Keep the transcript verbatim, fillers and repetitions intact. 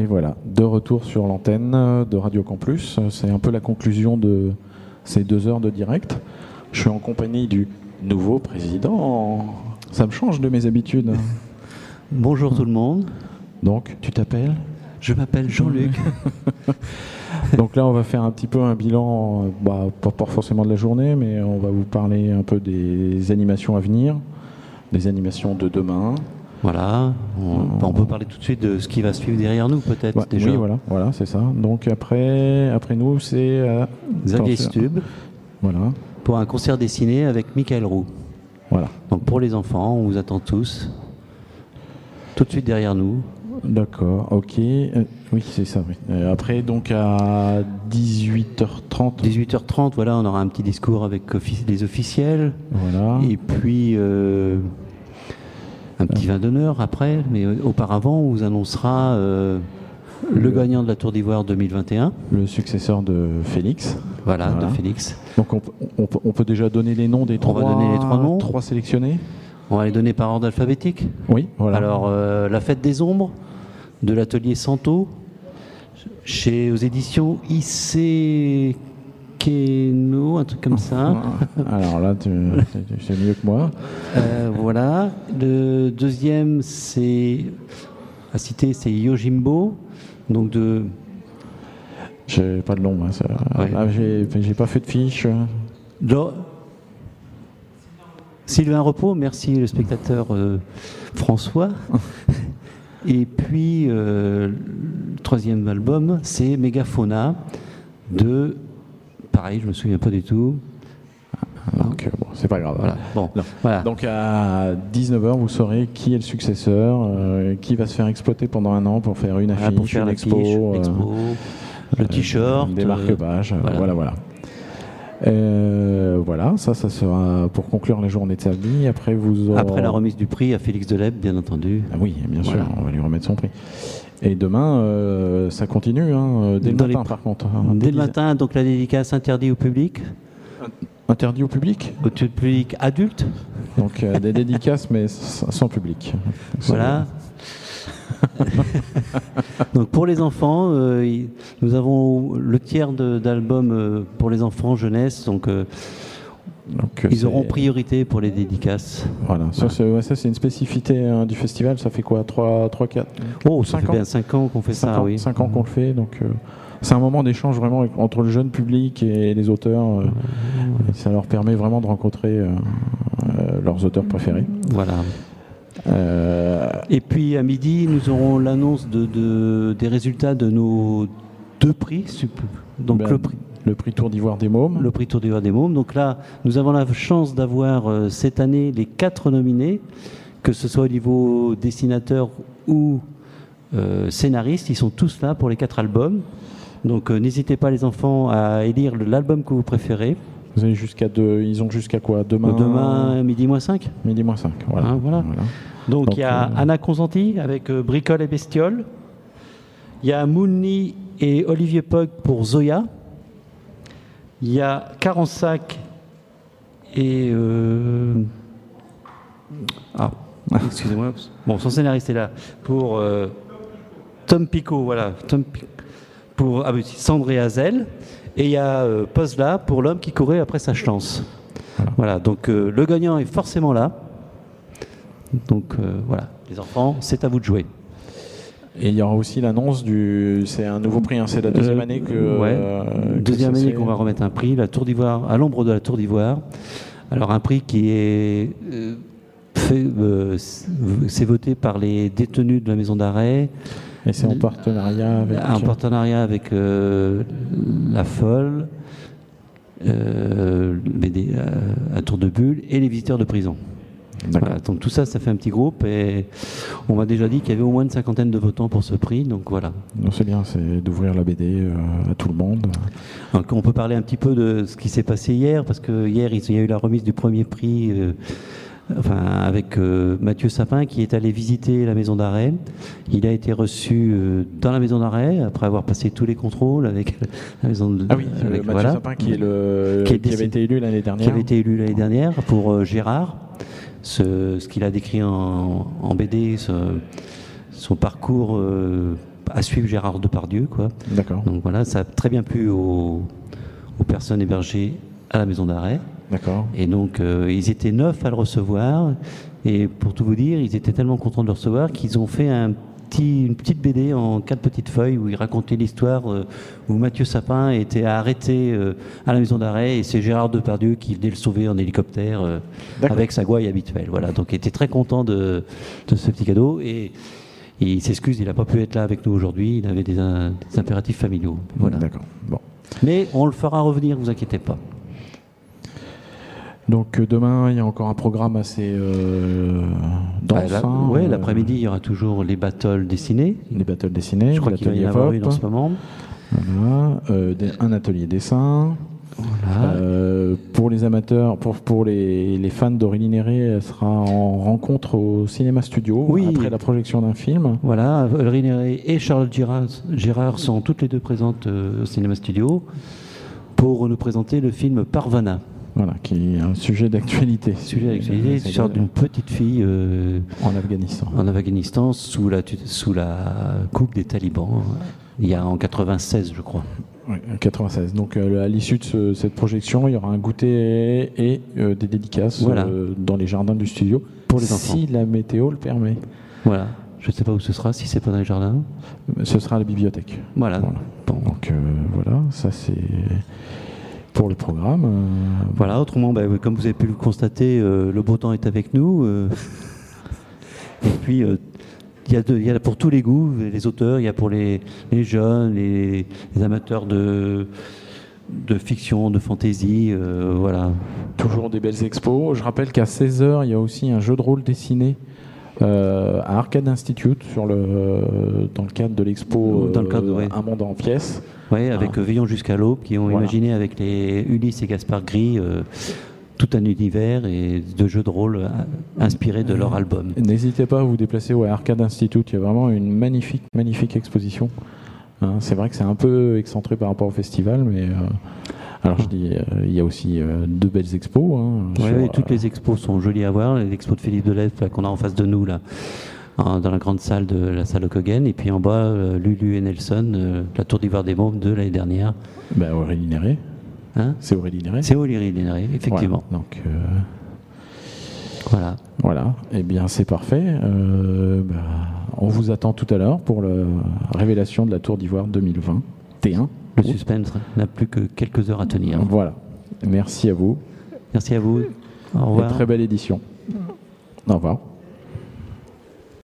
Et voilà, de retour sur l'antenne de Radio Campus. C'est un peu la conclusion de ces deux heures de direct. Je suis en compagnie du nouveau président. Ça me change de mes habitudes. Bonjour tout le monde. Donc, tu t'appelles ? Je m'appelle Jean-Luc. Donc là, on va faire un petit peu un bilan, bah, pas forcément de la journée, mais on va vous parler un peu des animations à venir, des animations de demain. Voilà, on, on peut parler tout de suite de ce qui va suivre derrière nous, peut-être, ouais, déjà. Oui, voilà, voilà, c'est ça. Donc après, après nous, c'est... Euh, Xavier Stub, voilà. Pour un concert dessiné avec Michael Roux. Voilà. Donc pour les enfants, on vous attend tous, tout de suite derrière nous. D'accord, ok. Euh, oui, c'est ça, oui. Euh, après, donc à dix-huit heures trente. dix-huit heures trente, voilà, on aura un petit discours avec offic- les officiels. Voilà. Et puis... Euh, un petit vin d'honneur après, mais auparavant, on vous annoncera euh, le, le gagnant de la Tour d'Ivoire deux mille vingt et un. Le successeur de Félix. Voilà, voilà. de Félix. Donc on, on, on peut déjà donner les noms des on trois, va donner les trois noms. trois sélectionnés. On va les donner par ordre alphabétique. Oui, voilà. Alors, euh, La Fête des Ombres, de l'atelier Santo, chez, aux éditions I C... Keno, un truc comme ça. Alors là, tu, tu sais mieux que moi. Euh, voilà. Le deuxième, c'est à citer, c'est Yojimbo, donc de. J'ai pas de nom. Hein, ouais. ah, j'ai, j'ai pas fait de fiche. De... Sylvain Repos, merci le spectateur euh, François. Et puis euh, le troisième album, c'est Mégafauna de. Pareil, je me souviens pas du tout. Donc, bon, c'est pas grave. Voilà. Bon, voilà. Donc, à dix-neuf heures, vous saurez qui est le successeur, euh, qui va se faire exploiter pendant un an pour faire une affiche, voilà, pour faire une expo, euh, expo le t-shirt, euh, des marque-pages. Euh, voilà, voilà. voilà. Euh, voilà, ça, ça sera pour conclure la journée de samedi. Après, vous aurez... Après la remise du prix à Félix Deleb, bien entendu. Ah oui, bien voilà. sûr, on va lui remettre son prix. Et demain, euh, ça continue, hein, dès le Dans matin les... par contre. Hein, dès le matin, donc la dédicace interdite au public. Interdit au public ? Au public adulte. Donc euh, des dédicaces, mais sans public. Voilà. Donc pour les enfants, euh, nous avons le tiers de, d'albums euh, pour les enfants jeunesse, donc... Euh, Donc, ils auront priorité pour les dédicaces. Voilà, ça, voilà. C'est, ouais, ça c'est une spécificité hein, du festival. Ça fait quoi, trois, quatre Oh, ça fait bien cinq ans qu'on fait ça, ans, oui. cinq ans qu'on le fait, donc euh, c'est un moment d'échange vraiment entre le jeune public et les auteurs. Euh, et ça leur permet vraiment de rencontrer euh, euh, leurs auteurs préférés. Voilà. Euh... Et puis à midi, nous aurons l'annonce de, de, des résultats de nos deux prix. Donc ben, le prix. Le prix Tour d'Ivoire des Mômes. Le prix Tour d'Ivoire des Mômes. Donc là, nous avons la chance d'avoir euh, cette année les quatre nominés, que ce soit au niveau dessinateur ou euh, scénariste. Ils sont tous là pour les quatre albums. Donc euh, n'hésitez pas les enfants à élire l'album que vous préférez. Vous avez jusqu'à deux, ils ont jusqu'à quoi demain euh, Demain, midi moins cinq. Midi moins cinq, voilà. Hein, voilà. voilà. Donc, Donc il y a euh... Anna Consanti avec euh, Bricole et Bestiole. Il y a Mouni et Olivier Pog pour Zoya. Il y a Carensac et... Euh... Ah, excusez-moi. Bon, son scénariste est là. Pour euh, Tom Picot, voilà. Tom P... Pour ah, Sandre et Hazel. Et il y a euh, Pozla pour L'homme qui courait après sa chance. Voilà, voilà donc euh, le gagnant est forcément là. Donc euh, voilà, les enfants, c'est à vous de jouer. Et il y aura aussi l'annonce du... C'est un nouveau prix, hein, c'est la deuxième année que... Ouais, euh, deuxième que année c'est... qu'on va remettre un prix, la Tour d'Ivoire, à l'ombre de la Tour d'Ivoire. Alors un prix qui est... Euh, fait, euh, c'est voté par les détenus de la maison d'arrêt. Et c'est en partenariat avec... En partenariat avec euh, La Folle, euh, B D, euh, à Tour de Bulle et les visiteurs de prison. Voilà, donc tout ça, ça fait un petit groupe et on m'a déjà dit qu'il y avait au moins une cinquantaine de votants pour ce prix, donc voilà. Non, c'est bien, c'est d'ouvrir la B D euh, à tout le monde. Donc on peut parler un petit peu de ce qui s'est passé hier, parce que hier il y a eu la remise du premier prix, euh, enfin avec euh, Mathieu Sapin qui est allé visiter la maison d'arrêt. Il a été reçu euh, dans la maison d'arrêt après avoir passé tous les contrôles avec la maison de, ah oui, avec, Mathieu voilà, Sapin qui est le qui, est qui avait été élu l'année dernière. Qui avait été élu l'année dernière pour euh, Gérard. Ce, ce qu'il a décrit en, en B D, ce, son parcours euh, à suivre Gérard Depardieu, quoi. D'accord. Donc voilà, ça a très bien plu aux, aux personnes hébergées à la maison d'arrêt. D'accord. Et donc, euh, ils étaient neuf à le recevoir. Et pour tout vous dire, ils étaient tellement contents de le recevoir qu'ils ont fait un petit, une petite B D en quatre petites feuilles où ils racontaient l'histoire euh, où Mathieu Sapin était arrêté euh, à la maison d'arrêt et c'est Gérard Depardieu qui venait le sauver en hélicoptère euh, avec sa gouaille habituelle. Voilà. Donc, il était très content de, de ce petit cadeau. Et, et il s'excuse, il n'a pas pu être là avec nous aujourd'hui. Il avait des, un, des impératifs familiaux. Voilà. D'accord. Bon. Mais on le fera revenir, ne vous inquiétez pas. Donc euh, demain, il y a encore un programme assez euh, dense. Bah, hein, oui, euh, l'après-midi, il y aura toujours les battles dessinés. Les battles dessinés. Je crois qu'il va y en avoir une en ce moment. Voilà, euh, des- un atelier dessin. Voilà. Euh, pour les amateurs, pour, pour les, les fans d'Aurélie Néré, elle sera en rencontre au Cinéma Studio Oui. après la projection d'un film. Voilà, Aurélie Néré et Charlotte Gérard, Gérard sont toutes les deux présentes euh, au Cinéma Studio pour nous présenter le film Parvana. Voilà, qui est un sujet d'actualité. Sujet d'actualité, C'est l'histoire d'une petite fille euh, en Afghanistan. en Afghanistan sous la, tut- sous la coupe des talibans, il y a en quatre-vingt-seize, je crois. Oui, quatre-vingt-seize. Donc euh, à l'issue de ce- cette projection, il y aura un goûter et, et, euh, des dédicaces Voilà. euh, dans les jardins du studio. Pour les enfants. Si la météo le permet. Voilà. Je ne sais pas où ce sera, si c'est pas dans les jardins. Ce sera à la bibliothèque. Voilà. Voilà. Bon. Donc euh, voilà, ça c'est pour le programme. euh, Voilà, autrement, bah, comme vous avez pu le constater, euh, le beau temps est avec nous. euh. Et puis, euh, il y, a de- il y a pour tous les goûts, les auteurs, il y a pour les, les jeunes, les, les amateurs de, de fiction, de fantaisie, euh, voilà. Toujours des belles expos. Je rappelle qu'à seize heures, il y a aussi un jeu de rôle dessiné euh, à Arcade Institute sur le, dans le cadre de l'expo Dans le cadre, euh, ouais. Un monde en pièces. Ouais, avec Ah. euh, Veillons jusqu'à l'aube, qui ont Voilà. imaginé avec les Ulysse et Gaspard Gris euh, tout un univers et de jeux de rôle euh, inspirés de leur album. N'hésitez pas à vous déplacer au Arcade Institute. Il y a vraiment une magnifique, magnifique exposition. Hein, c'est vrai que c'est un peu excentré par rapport au festival, mais euh, alors je dis, euh, il y a aussi euh, deux belles expos. Hein, Ouais, sur, ouais, toutes euh, les expos sont jolies à voir. L'expo de Philippe Deleuve là, qu'on a en face de nous, là, en- dans la grande salle de la salle Kogen. Et puis en bas, euh, Lulu et Nelson, euh, la Tour d'Ivoire des Mômes de l'année dernière. bah, Aurélie Néré. Hein, C'est Aurélie Néré. c'est O'Leary Lénéré, effectivement. Voilà. Donc euh, Voilà. voilà. Eh bien, c'est parfait. Euh, bah, on vous attend tout à l'heure pour la révélation de la Tour d'Ivoire deux mille vingt et un. Le suspense n'a plus que quelques heures à tenir. Voilà. Merci à vous. Merci à vous. Au Et revoir. très belle édition. Au revoir.